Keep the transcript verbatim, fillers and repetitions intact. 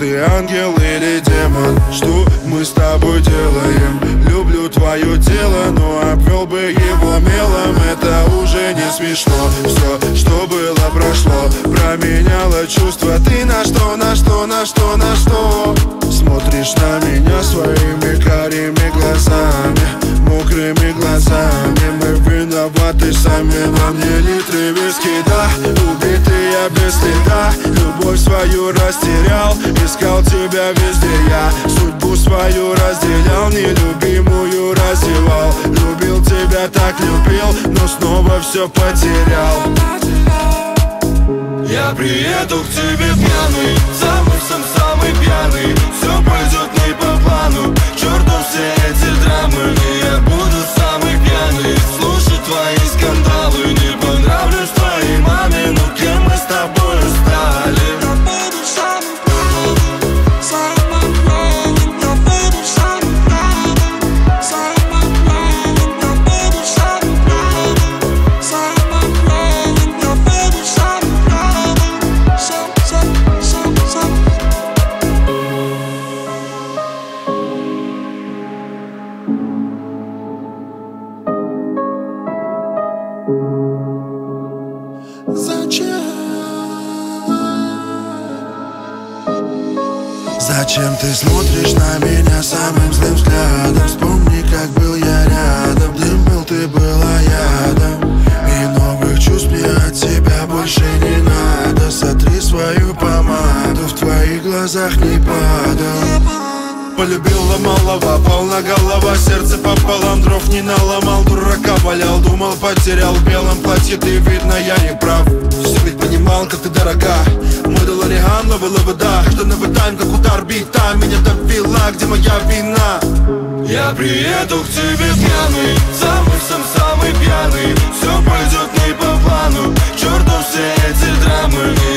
ты ангел или демон? Что мы с тобой делаем? Люблю твое тело, но обвел бы его мелом. Это уже не смешно. Все, что было, прошло. Променяло чувства. Ты на что, на что, на что, на что? Смотришь на меня своими карими глазами, мокрыми глазами. Мы виноваты сами, во мне литры виски, да. Убитый я без следа, любовь свою растерял. Искал тебя везде я, судьбу свою разделял. Нелюбимую раздевал, любил тебя, так любил, но снова все потерял. Я приеду к тебе пьяный, самый сам самый пьяный. Все пойдет не по плану, к черту все эти драмы. И я буду самый пьяный, слушать твои скандалы. Не понравлюсь твоей маме, но кем мы с тобой стали? Зачем ты смотришь на меня самым злым взглядом? Вспомни, как был я рядом. Дым был, ты была ядом. И новых чувств мне от тебя больше не надо. Сотри свою помаду, в твоих глазах не падал. Полюбила малого, полна голова, сердце пополам, дров не наломал. Дурака валял, думал, потерял в белом платье. Ты, видно, я не прав. Все ведь понимал, как ты дорога. Мой Делориан, новый лобода. Каждый новый тайм, как удар бита. Меня довела, где моя вина? Я приеду к тебе пьяный, самый сам самый пьяный. Все пойдет не по плану, к черту все эти драмы.